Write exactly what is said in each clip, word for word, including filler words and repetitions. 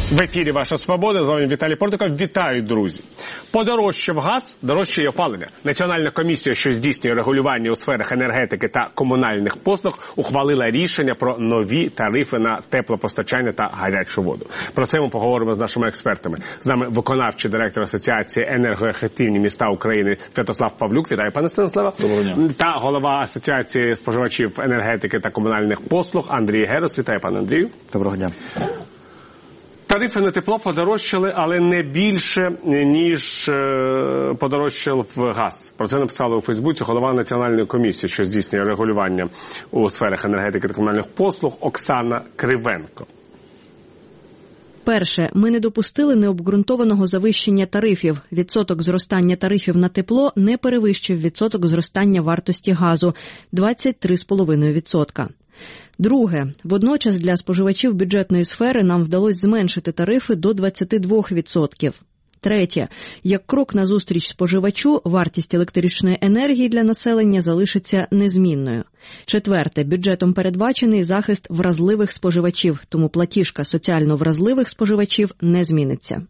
В ефірі «Ваша Свобода», з вами Віталій Портников. Вітаю, друзі! Подорожчав газ, дорожчає опалення. Національна комісія, що здійснює регулювання у сферах енергетики та комунальних послуг, ухвалила рішення про нові тарифи на теплопостачання та гарячу воду. Про це ми поговоримо з нашими експертами. З нами виконавчий директор Асоціації енергоефективні міста України Святослав Павлюк. Вітаю, пане Станіславе. Доброго дня. Та голова Асоціації споживачів енергетики та комунальних послуг Андрій Герус. Вітаю, пане Андрію. Доброго дня. Тарифи на тепло подорожчали, але не більше, ніж подорожчав газ. Про це написала у Фейсбуці голова Національної комісії, що здійснює регулювання у сферах енергетики та комунальних послуг Оксана Кривенко. Перше, ми не допустили необґрунтованого завищення тарифів. Відсоток зростання тарифів на тепло не перевищив відсоток зростання вартості газу – двадцять три цілих п'ять десятих відсотка. Друге, водночас для споживачів бюджетної сфери нам вдалося зменшити тарифи до двадцять два відсотки. Третє, як крок назустріч споживачу, вартість електричної енергії для населення залишиться незмінною. Четверте, бюджетом передбачений захист вразливих споживачів, тому платіжка соціально вразливих споживачів не зміниться.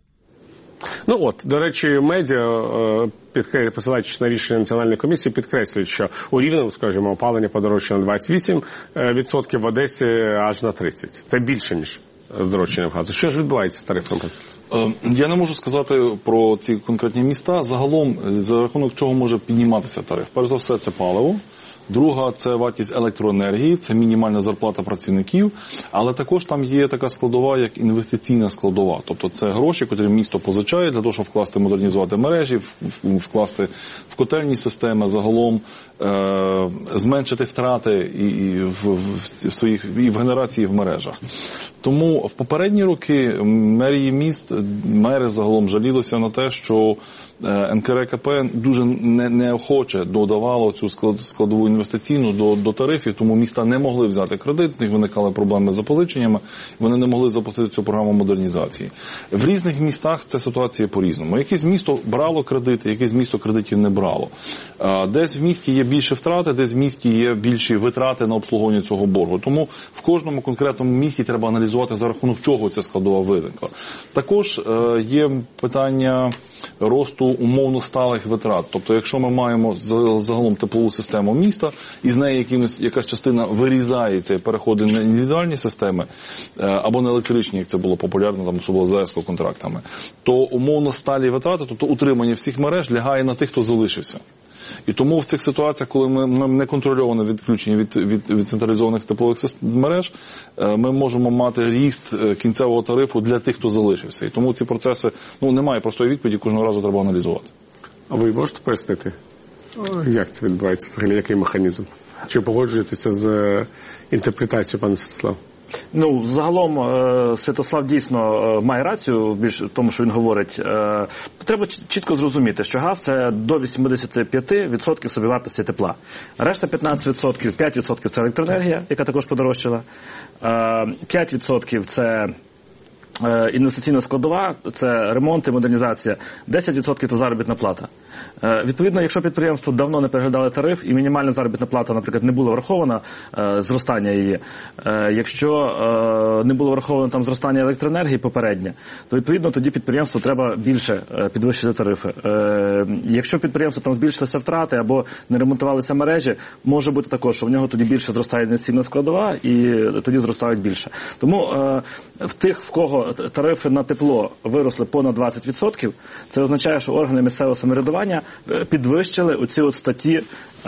Ну от, до речі, медіа, посилаючись на рішення Національної комісії, підкреслюють, що у Рівному, скажімо, опалення подорожчало на двадцять вісім відсотків, в Одесі аж на тридцять відсотків. Це більше, ніж здорожчання в газу. Що ж відбувається з тарифом? Я не можу сказати про ці конкретні міста. Загалом, за рахунок чого може підніматися тариф? Перш за все, це паливо. Друга – це вартість електроенергії, це мінімальна зарплата працівників, але також там є така складова, як інвестиційна складова. Тобто це гроші, які місто позичає для того, щоб вкласти, модернізувати мережі, вкласти в котельні системи, загалом е- зменшити втрати і, і, в, в своїх, і в генерації, і в мережах. Тому в попередні роки мерії міст, мери загалом жалілися на те, що ен ка ер ка пе дуже неохоче додавало цю складову інвестиційну до, до тарифів, тому міста не могли взяти кредит, в них виникали проблеми з запозиченнями, вони не могли запустити цю програму модернізації. В різних містах ця ситуація по-різному. Якесь місто брало кредити, якесь місто кредитів не брало. Десь в місті є більше втрати, десь в місті є більші витрати на обслуговування цього боргу. Тому в кожному конкретному місті треба аналізувати, за рахунок чого ця складова виникла. Також є питання росту умовно сталих витрат. Тобто, якщо ми маємо загалом теплову систему міста, і з неї якимось, якась частина вирізається і переходить на індивідуальні системи, або на електричні, як це було популярно, там, особливо з ЕСКО контрактами, то умовно сталі витрати, тобто утримання всіх мереж, лягає на тих, хто залишився. І тому в цих ситуаціях, коли ми, ми неконтрольовано відключені від, від, від централізованих теплових мереж, ми можемо мати ріст кінцевого тарифу для тих, хто залишився. І тому ці процеси, ну, немає простої відповіді, кожного разу треба аналізувати. А ви можете пояснити, як це відбувається, взагалі, який механізм? Чи погоджуєтеся з інтерпретацією пана Святослава? Ну, загалом, Святослав дійсно має рацію в тому, що він говорить. Треба чітко зрозуміти, що газ – це до вісімдесят п'ять відсотків собівартості тепла. Решта п'ятнадцять відсотків, п'ять відсотків – це електроенергія, яка також подорожчала. п'ять відсотків – це інвестиційна складова, це ремонт і модернізація, десять відсотків – це заробітна плата. Відповідно, якщо підприємство давно не переглядали тариф і мінімальна заробітна плата, наприклад, не була врахована, зростання її, якщо не було враховано там зростання електроенергії попереднє, то відповідно тоді підприємству треба більше підвищити тарифи. Якщо підприємство там збільшилися втрати або не ремонтувалися мережі, може бути також, що в нього тоді більше зростає інвестиційна складова і тоді зростають більше. Тому в тих, в кого тарифи на тепло виросли понад двадцять відсотків, це означає, що органи місцевого самоврядування підвищили оці от статті,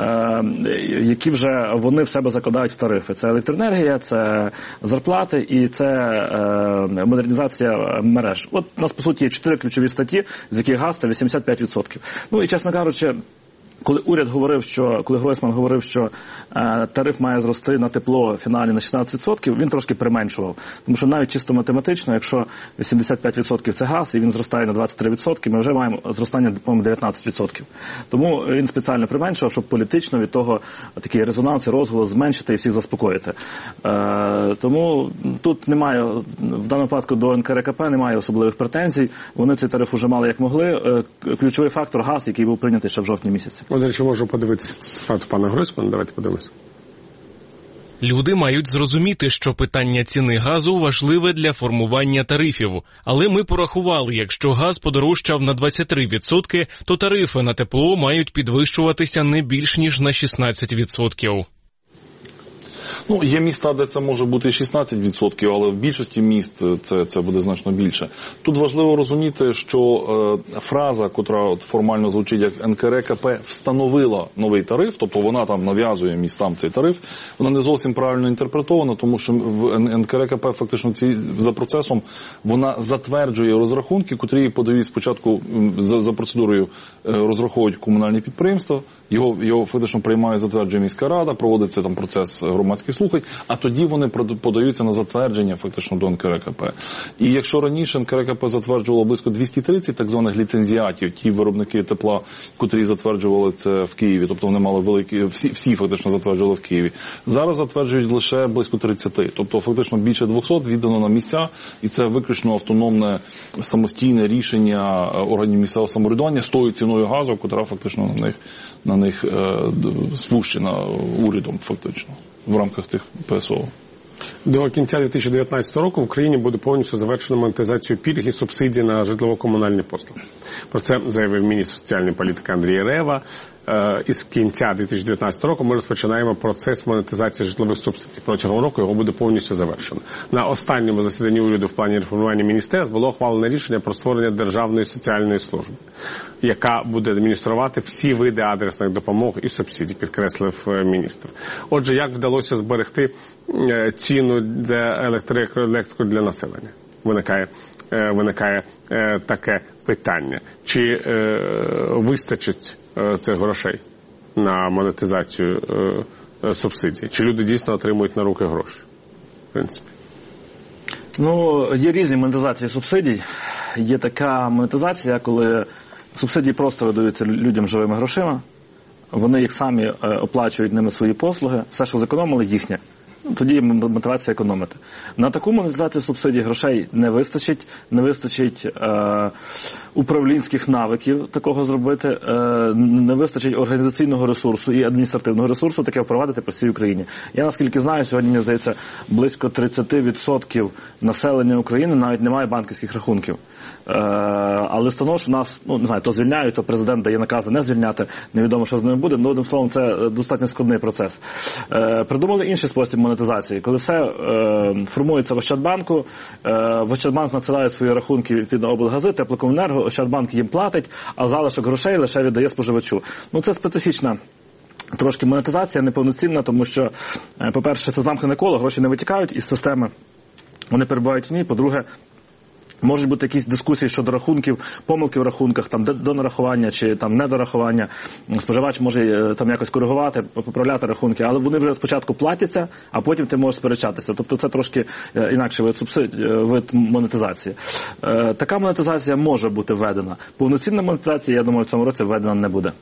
які вже вони в себе закладають в тарифи. Це електроенергія, це зарплати і це модернізація мереж. От у нас, по суті, є чотири ключові статті, з яких газ – це вісімдесят п'ять відсотків. Ну і, чесно кажучи, коли уряд говорив, що, коли Гройсман говорив, що е, тариф має зрости на тепло фіналі на шістнадцять відсотків, він трошки применшував. Тому що навіть чисто математично, якщо вісімдесят п'ять відсотків це газ, і він зростає на двадцять три відсотки, ми вже маємо зростання, по-моєму, дев'ятнадцять відсотків. Тому він спеціально применшував, щоб політично від того такий резонанс і розголос зменшити і всіх заспокоїти. Е, тому тут немає, в даному випадку до ен ка ер ка пе немає особливих претензій. Вони цей тариф вже мали як могли. Е, ключовий фактор – газ, який був прийнятий ще в жовтні місяці. От, до речі, можу подивитися цитату пана Гройсмана. Давайте подивимося. Люди мають зрозуміти, що питання ціни газу важливе для формування тарифів. Але ми порахували, якщо газ подорожчав на двадцять три відсотки, то тарифи на тепло мають підвищуватися не більш ніж на шістнадцять відсотків. Ну, є міста, де це може бути шістнадцять відсотків, але в більшості міст це, це буде значно більше. Тут важливо розуміти, що е, фраза, котра от формально звучить як ен ка ер ка пе, встановила новий тариф, тобто вона там нав'язує містам цей тариф, вона не зовсім правильно інтерпретована, тому що в ен ка ер ка пе фактично ці, за процесом вона затверджує розрахунки, котрі подають спочатку за, за процедурою е, розраховують комунальні підприємства, його, його фактично приймає, затверджує міська рада, проводиться там процес громадських слухань, а тоді вони подаються на затвердження фактично до ен ка ер ка пе. І якщо раніше ен ка ер ка пе затверджувало близько двісті тридцять так званих ліцензіатів, ті виробники тепла, котрі затверджували це в Києві, тобто вони мали великі, всі, всі фактично затверджували в Києві. Зараз затверджують лише близько тридцять, тобто фактично більше двісті віддано на місця, і це виключно автономне самостійне рішення органів місцевого самоврядування з тою ціною газу, котра фактично на них, на них е, спущена урядом фактично в рамках цих пе ес о. До кінця дві тисячі дев'ятнадцятого року в Україні буде повністю завершено монетизацію пільг і субсидій на житлово-комунальні послуги. Про це заявив міністр соціальної політики Андрій Рева. Із кінця дві тисячі дев'ятнадцятого року ми розпочинаємо процес монетизації житлових субсидій. Протягом року його буде повністю завершено. На останньому засіданні уряду в плані реформування міністерств було ухвалене рішення про створення Державної соціальної служби, яка буде адмініструвати всі види адресних допомог і субсидій, підкреслив міністр. Отже, як вдалося зберегти ціну за електрику для населення? Виникає, виникає таке питання. Чи е, вистачить е, цих грошей на монетизацію е, субсидій? Чи люди дійсно отримують на руки гроші? В принципі. Ну, є різні монетизації субсидій. Є така монетизація, коли субсидії просто видаються людям живими грошима. Вони їх самі оплачують ними свої послуги. Все, що зекономили, їхнє. Тоді є мотивація економити. На таку монетизацію субсидій грошей не вистачить, не вистачить е, управлінських навиків такого зробити, е, не вистачить організаційного ресурсу і адміністративного ресурсу таке впровадити по всій Україні. Я наскільки знаю, сьогодні, мені здається, близько тридцять відсотків населення України навіть не має банківських рахунків. Е, але становиш у нас, ну не знаю, то звільняють, то президент дає накази не звільняти, невідомо, що з ними буде, але одним словом, це достатньо складний процес. Е, придумали інший спосіб монетизації, коли все е, формується в Ощадбанку, е, в Ощадбанк надсилає свої рахунки від облгази, теплокомуненерго, Ощадбанк їм платить, а залишок грошей лише віддає споживачу. Ну це специфічна трошки монетизація, неповноцінна, тому що, е, по-перше, це замкнене коло, гроші не витікають із системи, вони перебувають в ній, по-друге, можуть бути якісь дискусії щодо рахунків, помилки в рахунках, там донарахування чи там недорахування. Споживач може там якось коригувати, поправляти рахунки, але вони вже спочатку платяться, а потім ти можеш сперечатися. Тобто це трошки інакший вид субсидій, вид монетизації. Така монетизація може бути введена. Повноцінна монетизація, я думаю, в цьому році введена не буде.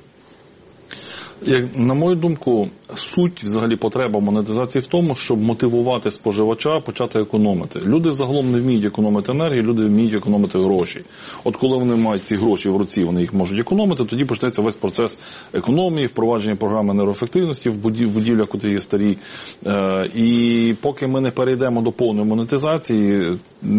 Як, на мою думку, суть, взагалі, потреба монетизації в тому, щоб мотивувати споживача почати економити. Люди загалом не вміють економити енергію, люди вміють економити гроші. От коли вони мають ці гроші в руці, вони їх можуть економити, тоді почнеться весь процес економії, впровадження програми енергоефективності в будівлях, котрі є старі. І поки ми не перейдемо до повної монетизації,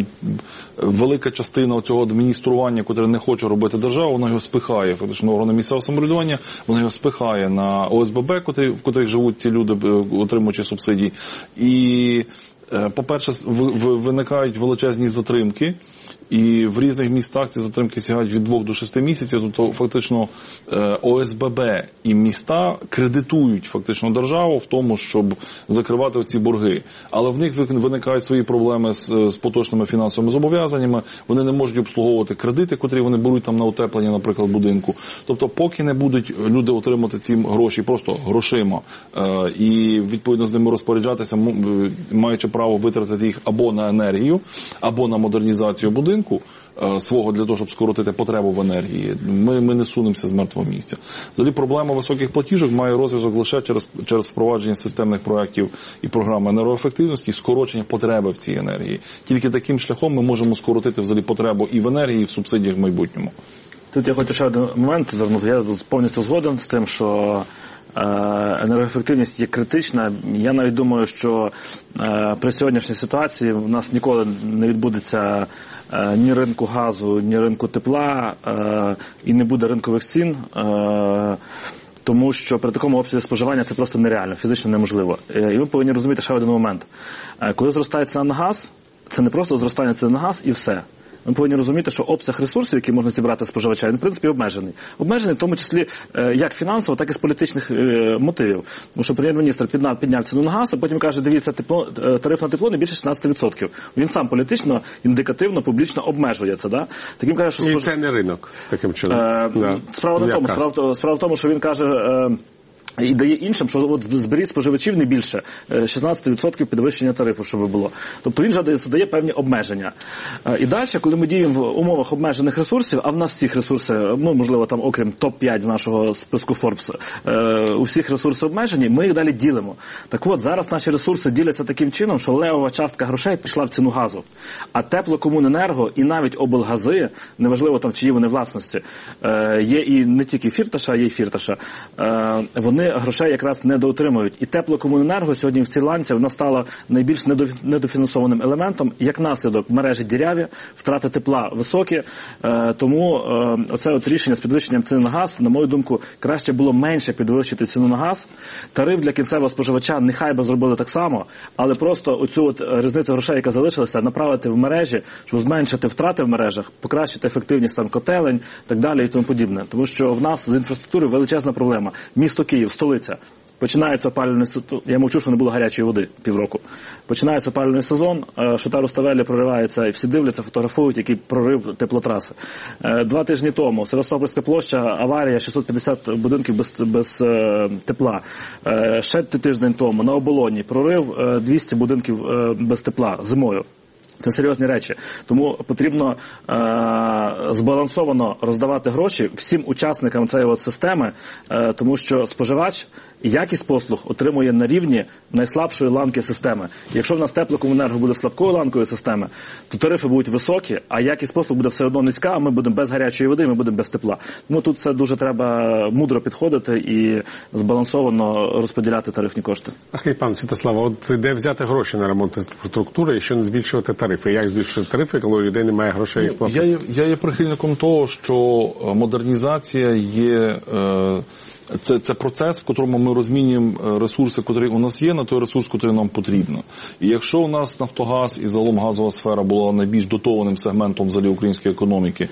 велика частина цього адміністрування, яке не хоче робити держава, вона його спихає, фактично органи місцевого самоврядування, вона його спихає на о ес бе бе, в котрих живуть ці люди, отримуючи субсидії. І, по-перше, виникають величезні затримки, і в різних містах ці затримки сягають від двох до шести місяців, тобто фактично о ес бе бе і міста кредитують фактично державу в тому, щоб закривати ці борги. Але в них виникають свої проблеми з, з поточними фінансовими зобов'язаннями, вони не можуть обслуговувати кредити, котрі вони беруть там на утеплення, наприклад, будинку. Тобто поки не будуть люди отримати ці гроші просто грошима і відповідно з ними розпоряджатися, маючи право витратити їх або на енергію, або на модернізацію будинку, свого для того, щоб скоротити потребу в енергії, ми, ми не сунемося з мертвого місця. Взагалі проблема високих платіжок має розв'язок лише через, через впровадження системних проєктів і програми енергоефективності і скорочення потреби в цій енергії. Тільки таким шляхом ми можемо скоротити взагалі потребу і в енергії, і в субсидіях в майбутньому. Тут я хочу ще один момент звернути. Я повністю згоден з тим, що енергоефективність є критична. Я навіть думаю, що при сьогоднішній ситуації в нас ніколи не відбудеться ні ринку газу, ні ринку тепла, і не буде ринкових цін. Тому що при такому обсязі споживання це просто нереально, фізично неможливо. І ми повинні розуміти ще один момент. Коли зростає ціна на газ, це не просто зростання ціни на газ і все. Ми повинні розуміти, що обсяг ресурсів, які можна зібрати споживача, він, в принципі, обмежений. Обмежений в тому числі як фінансово, так і з політичних мотивів. Тому що прем'єр-міністр підняв, підняв ціну на газ, а потім каже, дивіться, тепло, тариф на тепло не більше шістнадцять відсотків. Він сам політично, індикативно, публічно обмежує це. Да? Таким каже, що спож... І це не ринок, таким чином. Е, да. Справа не тому. Справа, справа в тому, що він каже... Е, і дає іншим, що от зберіть споживачів не більше шістнадцять відсотків підвищення тарифу, щоб було. Тобто він же задає певні обмеження. І далі, коли ми діємо в умовах обмежених ресурсів, а в нас всіх ресурси, ну, можливо, там, окрім топ п'ять з нашого списку Forbes, у всіх ресурси обмежені, ми їх далі ділимо. Так от, зараз наші ресурси діляться таким чином, що левова частка грошей пішла в ціну газу. А Теплокомуненерго і навіть облгази, неважливо там, чиї вони власності, є і не тільки Фірташа, є і Фірташа, вони грошей якраз недоотримують. І Теплокомуненерго сьогодні в цій ланці вона стала найбільш недофінансованим елементом. Як наслідок, мережі діряві, втрати тепла високі. Тому оце от рішення з підвищенням ціни на газ, на мою думку, краще було менше підвищити ціну на газ. Тариф для кінцевого споживача нехай би зробили так само, але просто оцю от різницю грошей, яка залишилася, направити в мережі, щоб зменшити втрати в мережах, покращити ефективність там котелень, так далі і тому подібне. Тому що в нас з інфраструктурою величезна проблема. Місто Київ, столиця. Починається опалювальний сезон, я мовчу, що не було гарячої води півроку. Починається опалювальний сезон, Шота Руставелі проривається, і всі дивляться, фотографують, який прорив теплотраси. Два тижні тому Севастопольська площа, аварія, шістсот п'ятдесят будинків без, без тепла. Ще тиждень тому на Оболоні прорив двісті будинків без тепла зимою. Це серйозні речі. Тому потрібно е- збалансовано роздавати гроші всім учасникам цієї от системи, е- тому що споживач якість послуг отримує на рівні найслабшої ланки системи. Якщо в нас Теплокомуненерго буде слабкою ланкою системи, то тарифи будуть високі, а якість послуг буде все одно низька, а ми будемо без гарячої води, ми будемо без тепла. Тому тут це дуже треба мудро підходити і збалансовано розподіляти тарифні кошти. Ах, і пан Святослав, от де взяти гроші на ремонт інфраструктури, якщо не збільшувати тарифи? Як збільшувати тарифи, коли у людей немає грошей? Їх платити? Я є, я є прихильником того, що модернізація є... Е, Це, це процес, в якому ми розмінюємо ресурси, які у нас є, на той ресурс, який нам потрібно. І якщо у нас Нафтогаз і загалом газова сфера була найбільш дотованим сегментом взагалі української економіки,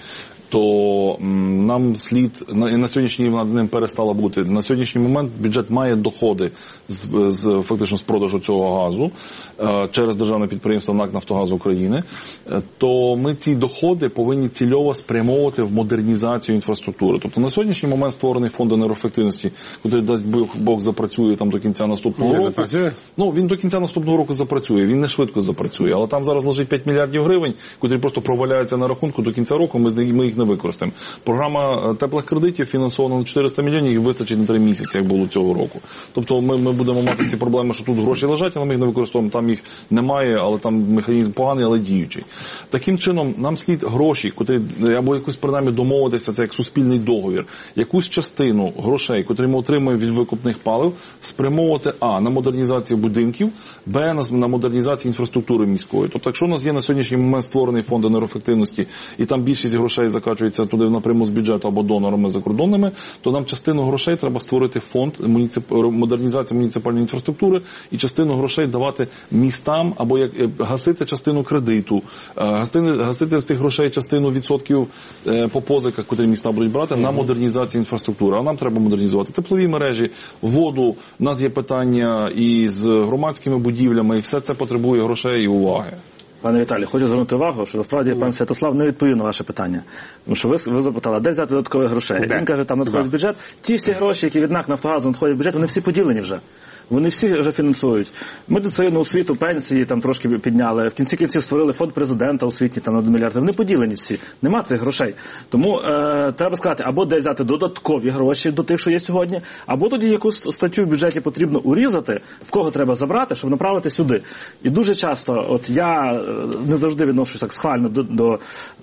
то м, нам слід, на, на сьогоднішній над ним перестало бути. На сьогоднішній момент бюджет має доходи з, з фактично з продажу цього газу е, через державне підприємство НАК «Нафтогаз України», е, то ми ці доходи повинні цільово спрямовувати в модернізацію інфраструктури. Тобто на сьогоднішній момент створений фонд енергоефективності, який, дасть Бог, запрацює там до кінця наступного Він року. Запрацює? Ну, він до кінця наступного року запрацює, він не швидко запрацює, але там зараз лежить п'ять мільярдів гривень, які просто проваляються на рахунку до кінця року, ми, ми їх не використаємо. Програма теплих кредитів фінансована на чотириста мільйонів і вистачить на три місяці, як було цього року. Тобто ми, ми будемо мати ці проблеми, що тут гроші лежать, а ми їх не використовуємо, там їх немає, але там механізм поганий, але діючий. Таким чином, нам слід гроші, котрі, або якусь принаймні домовитися, це як суспільний договір, якусь частину грошей, котрі ми отримуємо від викупних палив, спрямовувати, а, на модернізацію будинків, б, на, на модернізацію інфраструктури міської. Тобто, якщо у нас є на сьогоднішній момент створений фонд енергоефективності, і там більшість грошей закачується туди напряму з бюджету або донорами закордонними, то нам частину грошей треба створити фонд муніцип... модернізації муніципальної інфраструктури і частину грошей давати містам або як гасити частину кредиту, гасити, гасити з тих грошей частину відсотків по позиках, котрі міста будуть брати, на модернізацію інфраструктури. А нам треба модернізувати теплові мережі, воду, у нас є питання і з громадськими будівлями, і все це потребує грошей і уваги. Пане Віталій, хочу звернути увагу, що насправді пан Святослав не відповів на ваше питання. Тому що ви, ви запитали, де взяти додаткових грошей? Де? Він каже, там надходить в бюджет. Ті всі гроші, які від НАК «Нафтогазу» надходять в бюджет, вони всі поділені вже. Вони всі вже фінансують. Медицину, освіту, пенсії там трошки підняли. В кінці кінців створили фонд президента освітній там на один мільярд. Вони поділені всі. Нема цих грошей. Тому е, треба сказати, або де взяти додаткові гроші до тих, що є сьогодні, або тоді якусь статтю в бюджеті потрібно урізати, в кого треба забрати, щоб направити сюди. І дуже часто, от я не завжди відношусь так схвально до, до,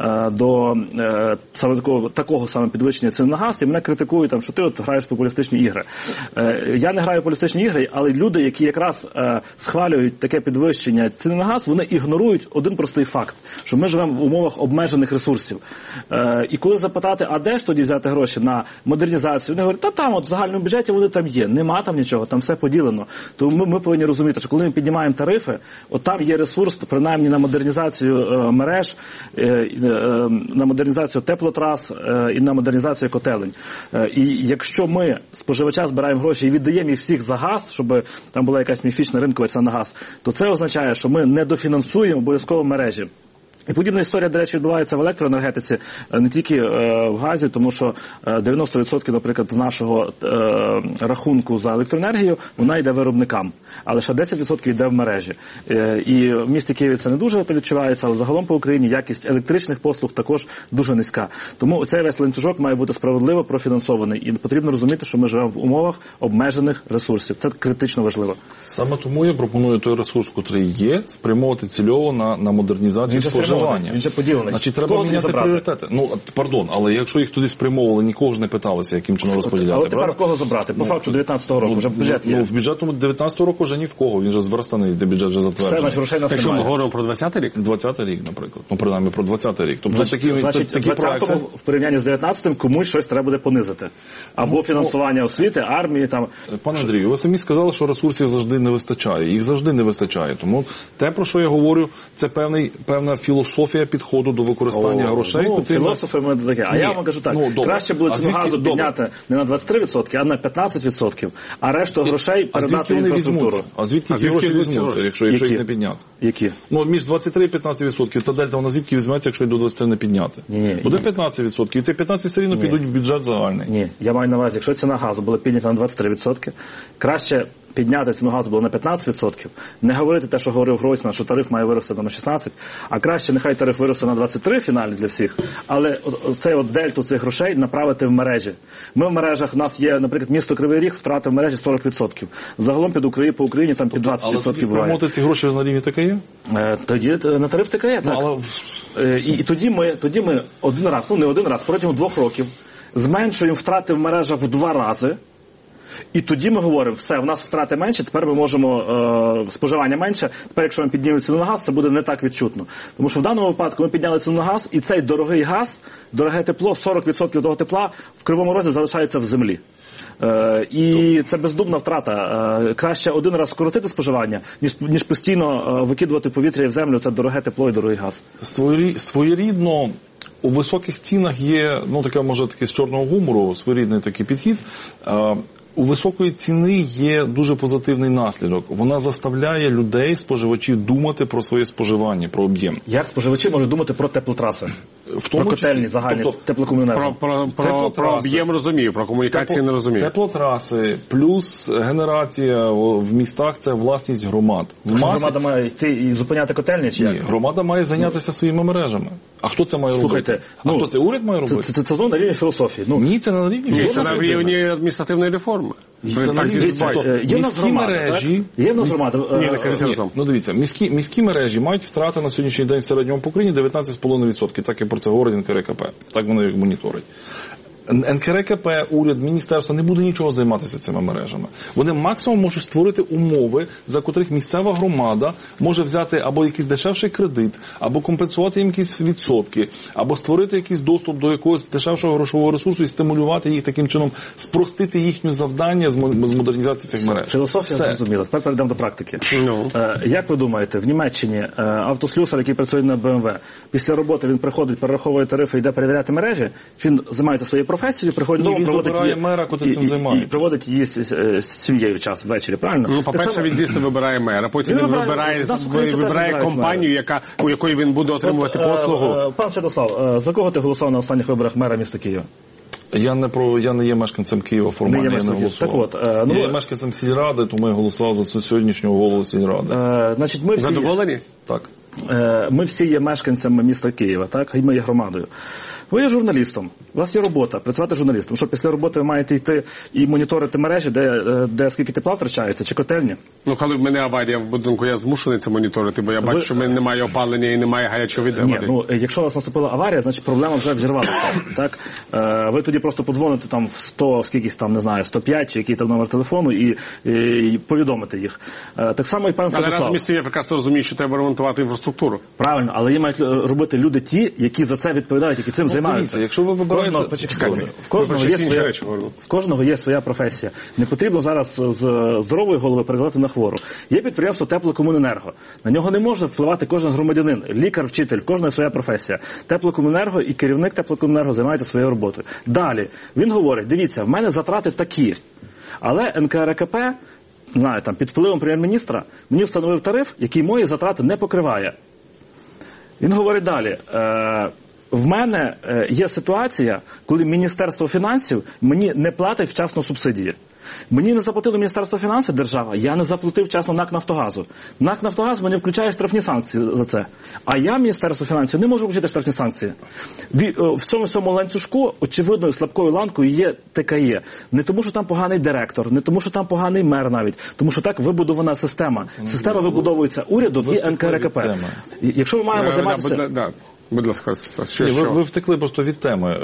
до е, саме такого, такого саме підвищення цін на газ, і мене критикують, там, що ти от граєш в популістичні ігри. Е, я не граю в популістичні ігри, але люди, які якраз е, схвалюють таке підвищення цін на газ, вони ігнорують один простий факт, що ми живемо в умовах обмежених ресурсів. Е, і коли запитати, а де ж тоді взяти гроші на модернізацію, вони говорять, та там от в загальному бюджеті вони там є, нема там нічого, там все поділено. Тому ми, ми повинні розуміти, що коли ми піднімаємо тарифи, от там є ресурс, принаймні на модернізацію е, мереж, е, е, на модернізацію теплотрас е, і на модернізацію котелень. Е, і якщо ми споживача збираємо гроші і віддаємо їх всіх за газ, щоб там була якась міфічна ринкова ціна на газ, то це означає, що ми не дофінансуємо обов'язково мережі. І подібна історія, до речі, відбувається в електроенергетиці, не тільки е, в газі, тому що дев'яносто відсотків, наприклад, з нашого е, рахунку за електроенергію, вона йде виробникам, а лише десять відсотків йде в мережі. Е, і в місті Києві це не дуже відчувається, але загалом по Україні якість електричних послуг також дуже низька. Тому цей весь ланцюжок має бути справедливо профінансований. І потрібно розуміти, що ми живемо в умовах обмежених ресурсів. Це критично важливо. Саме тому я пропоную той ресурс, який є, спрямовувати цільово на, на модернізацію споживання. Він же поділений. Значить, треба міняти пріоритети. Ну, пардон, але якщо їх туди спрямовували, нікого ж не питалися, яким чином розподіляти. Але тепер в кого забрати? По ну, факту дев'ятнадцятого року ну, вже бюджет є. Ну, в бюджету дев'ятнадцятого року вже ні в кого, він вже зверстаний, де бюджет вже затверджений. Все, грошей нас Якщо немає. ми говоримо про двадцятий рік? двадцятий рік, наприклад. Ну, принаймні, про двадцятий рік. Тобто, значить, такі, значить такі двадцятому проекти... в порівнянні з дев'ятнадцятим комусь щось треба буде понизити. Або фінансування освіти, армії, там. Пане Андрію, ви самі сказали, що ресурсів завжди не вистачає. Їх завжди не вистачає. Тому те, про що я говорю, це певний, певна філософія підходу до використання О, грошей. Ну, потрібно... філософи ми таке. А Ні. я вам кажу так, ну, краще було ціну звідки... газу добре. підняти не на двадцять три відсотки, а на п'ятнадцять відсотків, а решту грошей а передати в інфраструктуру. А звідки а ці гроші візьмуться, гроші? якщо, якщо Які? їх не підняти? Які? Ну, між двадцять три і п'ятнадцять відсотків. Та дельта вона звідки візьметься, якщо й до двадцяти не підняти? Ні, Буде ні. п'ятнадцять відсотків. І ці п'ятнадцять все рівно Ні. підуть в бюджет загальний. Ні, я маю на увазі, якщо ціна газу була піднята на двадцять три відсотки, краще підняти ціну газу було на п'ятнадцять відсотків, не говорити те, що говорив Гройсман, що тариф має вирости на шістнадцять, а краще нехай тариф виросте на двадцять три фінальний для всіх, але цей от дельту цих грошей направити в мережі. Ми в мережах, у нас є, наприклад, місто Кривий Ріг, втрати в мережі сорок відсотків. Загалом під Україні, по Україні там під двадцять відсотків буває. Але тоді ці гроші на рівні таке є? Е, Тоді на тариф таке є, так. Ну, але... е, і, і тоді ми, тоді ми один раз, ну не один раз, протягом двох років зменшуємо втрати в мережах в два рази. І тоді ми говоримо, все, в нас втрати менше, тепер ми можемо, е, споживання менше, тепер якщо ми піднімемо ціну на газ, це буде не так відчутно. Тому що в даному випадку ми підняли ціну на газ, і цей дорогий газ, дороге тепло, сорок відсотків того тепла в Кривому Розі залишається в землі. Е, і це бездумна втрата. Е, краще один раз скоротити споживання, ніж, ніж постійно е, викидувати в повітря і в землю це дороге тепло і дорогий газ. Своєрі, своєрідно у високих цінах є, ну таке, може, такий з чорного гумору, своєрідний такий підхід. Е, У високої ціни є дуже позитивний наслідок. Вона заставляє людей, споживачів, думати про своє споживання, про об'єм. Як споживачі можуть думати про теплотраси? В тому про котельні числі, загальні, тобто, теплокомуненерго? Про, про, про, про об'єм розумію, про комунікації Тепло, не розумію. Теплотраси плюс генерація в містах – це власність громад. В Що масі... громада має йти і зупиняти котельні? Чи Ні, як? громада має зайнятися своїми мережами. А хто це має Слухайте, робити? ну, а хто це? Уряд має робити? Це, це, це, це на рівні філософії. Ну, Ні, це не на рівні Ні, це філософії. на рівні адміністративної реформи. Це на рівні Дивіться, філософії. є в нас Міські громада, мережі... так? Є в нас громада. Ні, е, не кажіть Ні, разом. ну дивіться, міські, міські мережі мають втрати на сьогоднішній день в середньому по Україні дев'ятнадцять цілих п'ять десятих відсотка. Так і про це говорить ен ка ер ка пе. Так воно їх моніторить. ен ка ер ка пе, уряд, міністерство не буде нічого займатися цими мережами. Вони максимум можуть створити умови, за котрих місцева громада може взяти або якийсь дешевший кредит, або компенсувати їм якісь відсотки, або створити якийсь доступ до якогось дешевшого грошового ресурсу і стимулювати їх таким чином, спростити їхнє завдання з модернізації цих мереж. Філософія зрозуміла. Тепер перейдемо до практики. No. Е, як ви думаєте, в Німеччині е, автослюсар, який працює на Бе Ем Ве, після роботи він приходить, перераховує тарифи, йде перевіряти мережі, він займається своєю професією, приходить Ні, додому, він проводить вибирає її, мера, котрий цим і, і, займається. і проводить її з, з, з сім'єю час ввечері, правильно? Ну, по-перше, він дійсно вибирає мера, потім Він він вибирає- вибирає, в нас в Україні вибирає, теж вибирають компанію, яка, у якої він буде отримувати От, е, послугу. е, Пан Святослав, е, за кого ти голосував на останніх виборах мера міста Києва? Я не про я не є мешканцем Києва формально, не є я не голосував. Так от, е, ну, я є мешканцем сільради, тому я голосував за сьогоднішнього голову сільради. Е, значить, ми всі задоволені? Так. Е, ми всі є мешканцями міста Києва, так? І ми є громадою. Ви є журналістом, у вас є робота, працювати журналістом. Що після роботи ви маєте йти і моніторити мережі, де, де скільки тепла втрачається, чи котельні? Ну, коли в мене аварія в будинку, я змушений це моніторити, бо я бачу, ви... що в мене немає опалення і немає гарячого відра. Ні, ну, якщо у вас наступила аварія, значить проблема вже взірвалася. Так? Е, ви тоді просто подзвоните там в сто, скількись там, не знаю, сто п'ять, чи який там номер телефону, і, і, і повідомите їх. Е, так само і пан Святослав. Але разом із цим я прекрасно розумію, що треба ремонтувати інфраструктуру. Правильно, але її мають робити люди ті, які за це відповідають, які цим займаються. Дивіться, якщо ви вибираєте... Кожного, почекайте, в, кожного є своя, в кожного є своя професія. Не потрібно зараз з здорової голови перекладати на хвору. Є підприємство Теплокомуненерго. На нього не може впливати кожен громадянин, лікар, вчитель, в кожного своя професія. Теплокомуненерго і керівник Теплокомуненерго займаються своєю роботою. Далі, він говорить, дивіться, в мене затрати такі, але ен ка ер ка пе, знаю, там, під впливом прем'єр-міністра, мені встановив тариф, який мої затрати не покриває. Він говорить далі, е, в мене є ситуація, коли Міністерство фінансів мені не платить вчасно субсидії. Мені не заплатило Міністерство фінансів, держава, я не заплатив вчасно НАК «Нафтогазу». НАК «Нафтогаз» мені включає штрафні санкції за це. А я, Міністерство фінансів, не можу включити штрафні санкції. В цьому всьому ланцюжку, очевидною слабкою ланкою є те ка є. Не тому, що там поганий директор, не тому, що там поганий мер навіть, тому що так вибудована система. Система вибудовується урядом і ен ка ер ка пе. Якщо ми маємо займатися... Будь ласка, що, Ні, що? Ви, ви втекли просто від теми.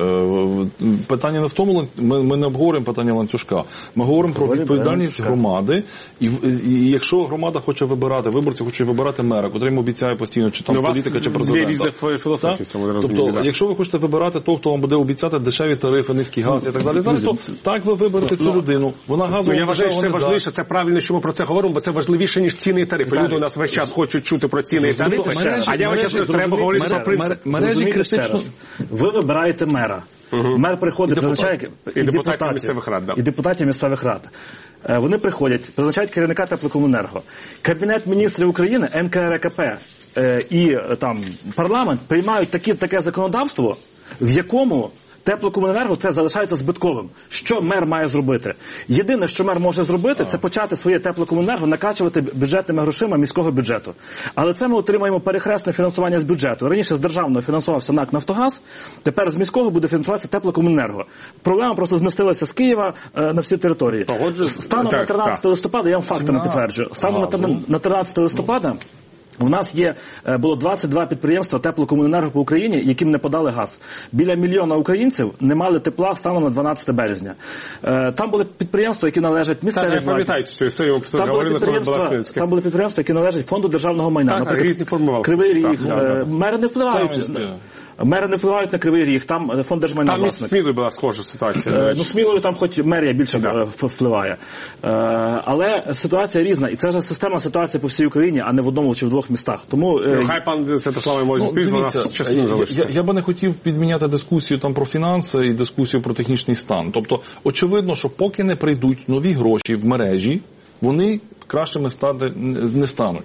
Питання не в тому, ми, ми не обговорюємо питання ланцюжка. Ми говоримо про відповідальність громади. І, і якщо громада хоче вибирати, виборці хочуть вибирати мера, котрий їм обіцяє постійно, чи там ну, політика, чи президента. Дві різні філософії в цьому розумінні. Тобто, якщо ви хочете вибирати того, хто вам буде обіцяти дешеві тарифи, низький газ і так далі, далі то так ви виберете цю людину. Вона газова. Ну, я вважаю, що це важливіше, це правильно, що ми про це говоримо, бо це важливіше, ніж ціни і тарифи. Люди у нас весь час хочуть чути про ціни і тарифи, а я вважаю, що треба говорити про принцип. Мережі ще раз. Ви вибираєте мера. Угу. Мер приходить, і призначає депутат, і, і депутатів місцевих рад. Да. І депутатів місцевих рад. Вони приходять, призначають керівника Теплокомуненерго. Кабінет міністрів України, ен ка ер ка пе і там парламент приймають такі, таке законодавство, в якому Теплокомуненерго це залишається збитковим. Що мер має зробити? Єдине, що мер може зробити, це почати своє Теплокомуненерго накачувати бюджетними грошима міського бюджету. Але це ми отримаємо перехресне фінансування з бюджету. Раніше з державного фінансувався НАК «Нафтогаз», тепер з міського буде фінансуватися Теплокомуненерго. Проблема просто змістилася з Києва е, на всі території. Погоджу. Станом на тринадцяте листопада, я вам фактами підтверджую, станом на, на тринадцяте листопада у нас є, було двадцять два підприємства Теплокомуненерго по Україні, яким не подали газ. Біля мільйона українців не мали тепла станом на дванадцяте березня. Там були підприємства, які належать місцевій владі. Я пам'ятаю цю історію, там були підприємства, там були підприємства, які належать Фонду державного майна. Так, наприклад, різні формували. Кривий Ріг. Мери не впливають. Мери не впливають на Кривий Ріг, там фонд держмайна власник. Там з Смілою була схожа ситуація. Е, ну, Смілою там хоч мерія більше да. впливає. Е, але ситуація різна, і це вже системна ситуація по всій Україні, а не в одному чи в двох містах. Тому е... хай пан Святослав може відповісти, ну, у нас частину залишиться. Я, я би не хотів підміняти дискусію там про фінанси і дискусію про технічний стан. Тобто, очевидно, що поки не прийдуть нові гроші в мережі, вони кращими стати не стануть.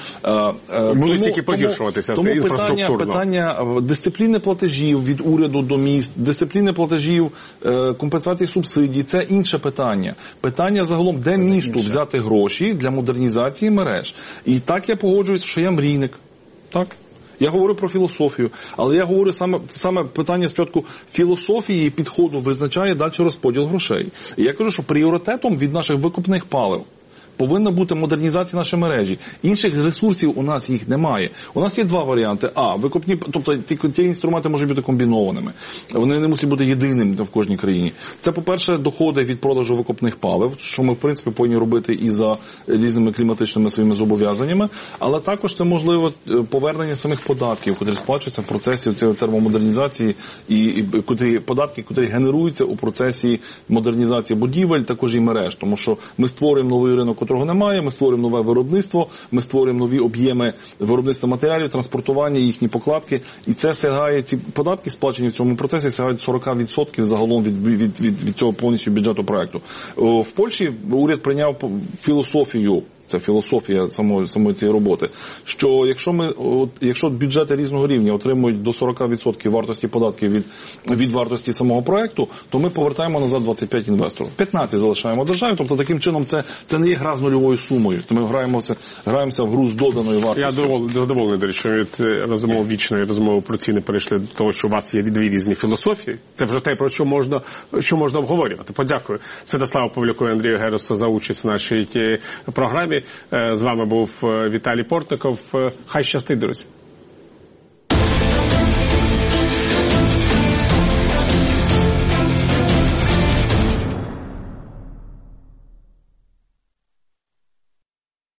Будуть тільки погіршуватися тому, тому інфраструктурно. Питання, питання дисципліни платежів від уряду до міст, дисципліни платежів, компенсації субсидій – це інше питання. Питання загалом, де місту взяти гроші для модернізації мереж. І так я погоджуюсь, що я мрійник. Так. Я говорю про філософію, але я говорю саме, саме питання спочатку філософії і підходу визначає далі розподіл грошей. І я кажу, що пріоритетом від наших викупних палив повинна бути модернізація нашої мережі. Інших ресурсів у нас їх немає. У нас є два варіанти. А, викупні, тобто ті, ті інструменти можуть бути комбінованими. Вони не мусять бути єдиними в кожній країні. Це, по-перше, доходи від продажу викупних палив, що ми, в принципі, повинні робити і за різними кліматичними своїми зобов'язаннями, але також це, можливо, повернення самих податків, які сплачуються в процесі цієї термомодернізації, і, і котрі, податки, які генеруються у процесі модернізації будівель, також і мереж. Тому що ми створюємо новий ринок, котрого немає, ми створюємо нове виробництво, ми створюємо нові об'єми виробництва матеріалів, транспортування, їхні покладки, і це сягає, ці податки, сплачені в цьому процесі, сягають сорок відсотків загалом від, від, від, від цього повністю бюджету проекту. В Польщі уряд прийняв філософію це філософія самої, самої цієї роботи, що якщо ми, от, якщо бюджети різного рівня отримують до сорок відсотків вартості податків від, від вартості самого проекту, то ми повертаємо назад двадцять п'ять інвесторів. п'ятнадцять залишаємо державі, тобто таким чином це, це не є гра з нульовою сумою. Це ми граємося, граємося в гру з доданою вартістю. Я задоволений, до речі, що від розмов вічної розмови про ціни перейшли до того, що у вас є дві різні філософії. Це вже те, про що можна, що можна обговорювати. Подякую Святославу Павлюку і Андрію Герусу за участь у нашій програмі. З вами був Віталій Портников. Хай щастить, друзі.